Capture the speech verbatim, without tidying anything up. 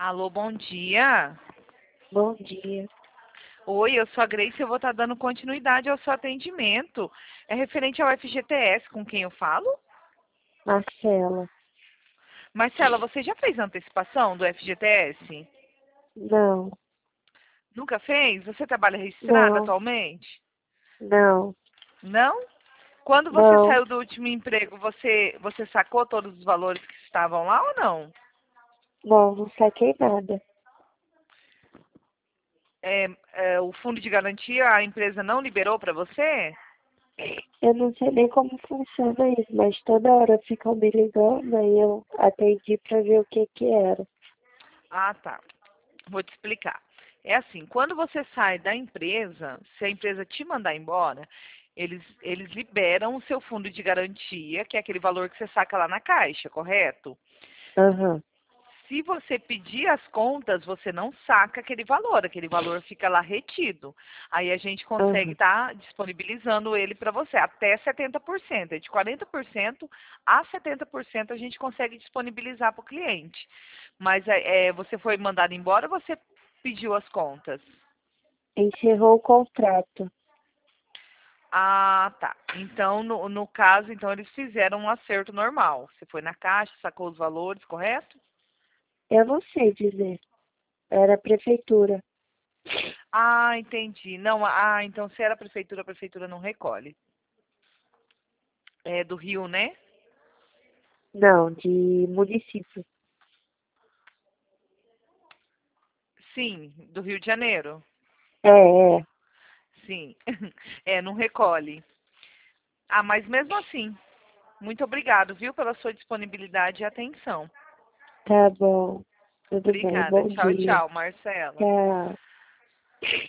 Alô, bom dia. Bom dia, Oi, eu sou a Grace e eu vou estar dando continuidade ao seu atendimento. É referente ao F G T S, com quem eu falo? Marcela. Marcela, você já fez antecipação do F G T S? Não, Nunca fez? Você trabalha registrado não, atualmente? não, Não? Quando você não. saiu do último emprego, você, você sacou todos os valores que estavam lá ou não? Não, não saquei nada. É, é, o fundo de garantia a empresa não liberou para você? Eu não sei nem como funciona isso, mas toda hora ficam me ligando, aí eu atendi pra ver o que que era. Ah, tá. Vou te explicar. É assim, quando você sai da empresa, se a empresa te mandar embora, eles, eles liberam o seu fundo de garantia, que é aquele valor que você saca lá na caixa, correto? Aham, Se você pedir as contas, você não saca aquele valor, aquele valor fica lá retido. Aí a gente consegue aham. estar disponibilizando ele para você até setenta por cento. É de quarenta por cento a setenta por cento a gente consegue disponibilizar para o cliente. Mas é, é, você foi mandado embora ou você pediu as contas? Encerrou o contrato. Ah, tá. Então, no, no caso, então eles fizeram um acerto normal. Você foi na caixa, sacou os valores, correto? Eu não sei dizer. Era a prefeitura. Ah, entendi. Não, ah, então se era a prefeitura, a prefeitura não recolhe. É do Rio, né? Não, de município. Sim, do Rio de Janeiro. É, é. Sim. É, não recolhe. Ah, mas mesmo assim, muito obrigado, viu, pela sua disponibilidade e atenção. Tá bom. Tudo bem. Obrigada. Bom Tchau, dia. tchau, Marcela. Tchau.